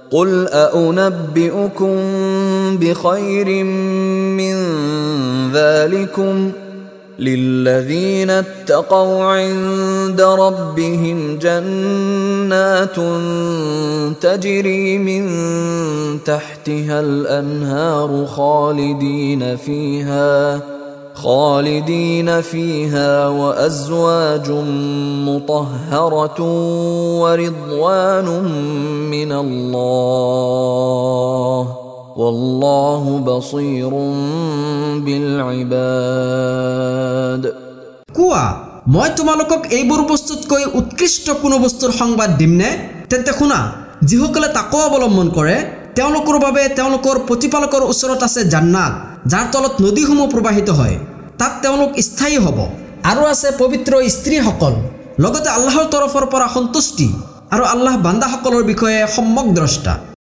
قل أأنبئكم بخير من ذلكم للذين اتقوا عند ربهم جنات تجري من تحتها الأنهار خالدين فيها وأزواج مطهرة ورضوان من الله والله بصير بالعباد কোৱা মই তোমালোকক এইবোৰ বস্তুতকৈ উৎকৃষ্ট কোনো বস্তুৰ সংবাদ দিমনে তেন্তে শুনা যিসকলে তাকৱা অৱলম্বন কৰে তেওঁলোকৰ বাবে তেওঁলোকৰ প্ৰতিপালকৰ ওচৰত আছে জান্নাত যাৰ তলত নদীসমূহ প্ৰবাহিত হয় তাত তেওঁলোক স্থায়ী হ'ব আৰু আছে পবিত্ৰ স্ত্ৰীসকল লগতে আল্লাহৰ তৰফৰ পৰা সন্তুষ্টি আৰু আল্লাহ বান্দাসকলৰ বিষয়ে সম্যক দ্ৰষ্টা